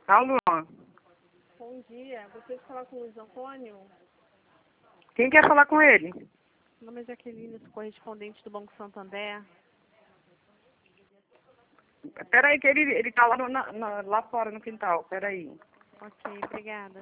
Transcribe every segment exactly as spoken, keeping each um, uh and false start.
Alô? Bom dia, gostaria de falar com o Luiz Antônio. Quem quer falar com ele? Meu nome é Jaqueline, sou correspondente do Banco Santander. Peraí, que ele, ele tá lá, no, na, na- lá fora no quintal. Peraí. Ok, obrigada.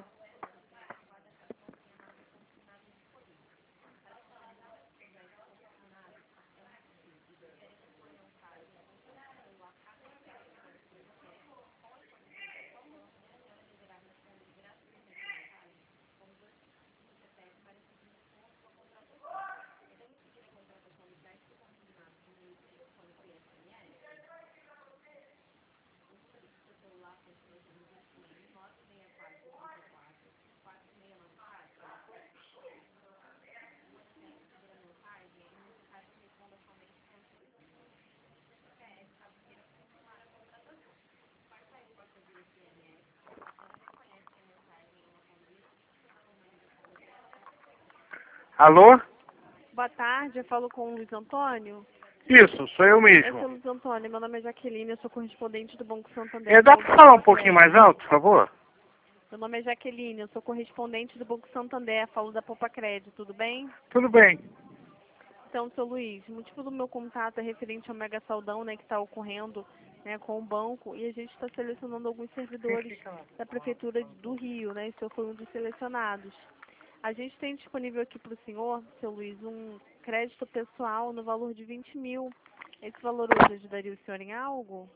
Alô? Boa tarde, eu falo com o Luiz Antônio. Isso, sou eu Oi, seu mesmo. Luiz Antônio, meu nome é Jaqueline, eu sou correspondente do Banco Santander. É, dá falo pra da falar um Poupa pouquinho Crédito. mais alto, por favor? Meu nome é Jaqueline, eu sou correspondente do Banco Santander, falo da Poupa Crédito, tudo bem? Tudo bem. Então, seu Luiz, o motivo do meu contato é referente ao mega saldão, né, que está ocorrendo, né, com o banco, e a gente está selecionando alguns servidores da Prefeitura do Rio, né, e o senhor foi um dos selecionados. A gente tem disponível aqui para o senhor, seu Luiz, um crédito pessoal no valor de vinte mil. Esse valor hoje ajudaria o senhor em algo?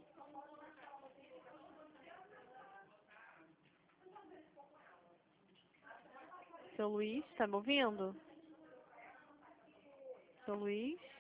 Seu Luiz, está me ouvindo? Seu Luiz?